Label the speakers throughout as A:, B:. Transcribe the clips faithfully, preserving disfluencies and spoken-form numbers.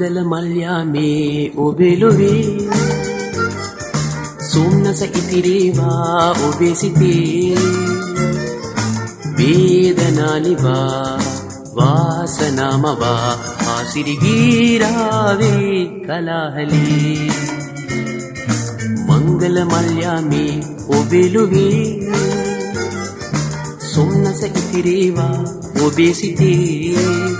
A: මංගල මල්යාමේ ඔබේ ලොවේ සොම්නස ඉතිරේවා ඔබේ සිතේ වේදනානිවා වාසනාමවා ආසිරි ගීරාවේ කලහලේ මංගල මල්යාමේ ඔබේ ලොවේ සොම්නස ඉතිරේවා ඔබේ සිතේ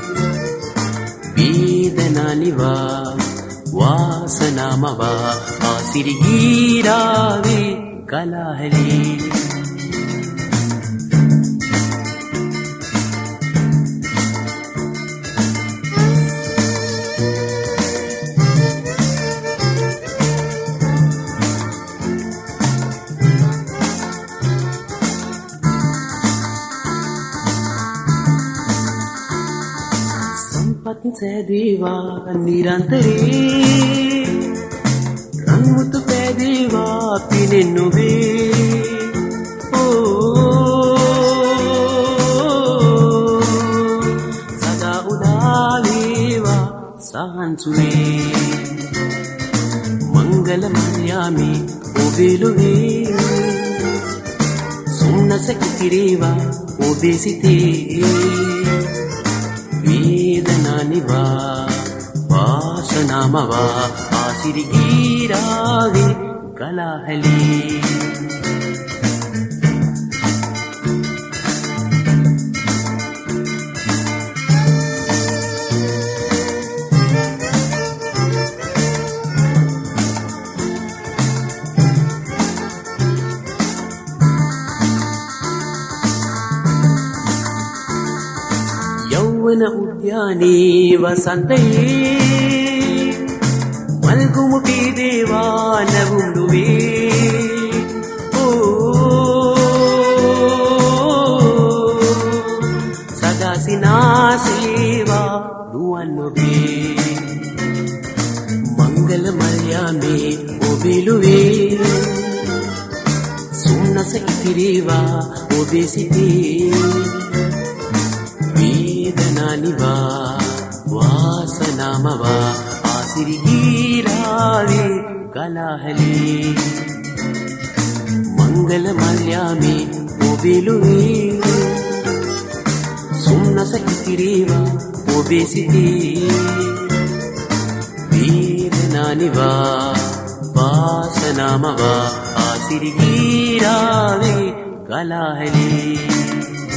A: වේදනානිවා වාසනාමවා ආසිරි ගීරාවේ කලහලේ සෑදේවා නිරන්තරේ රන්මුතු පෑදේවා පිනෙන් නොවේ සදා උදාවේවා සහන්සුවේ මංගල මල්යාමේ ඔබේ ලොවේ සොම්නස ඉතිරේවා ඔබේ සිතේ වේදනානිවා වාසනාමවා ආසිරි ගීරාවේ කලහලේ යෞවන උද්‍යානයේ වසන්තයේ මල්ගුමු පීදේවා නැවුම්ලුවේ සදා සිනාසේවා නුවන් නොවේ මංගල මල්යාමේ ඔබේ ලොවේ සොම්නස ඉතිරේවා ඔබේ සිතේ වේදනානිවා වාසනාමවා ආසිරි ගීරාවේ කලහලේ මංගල මල්යාමේ ඔබේ ලොවේ සොම්නස ඉතිරේවා ඔබේ සිතේ වේදනානිවා වාසනාමවා ආසිරි ගීරාවේ කලහලේ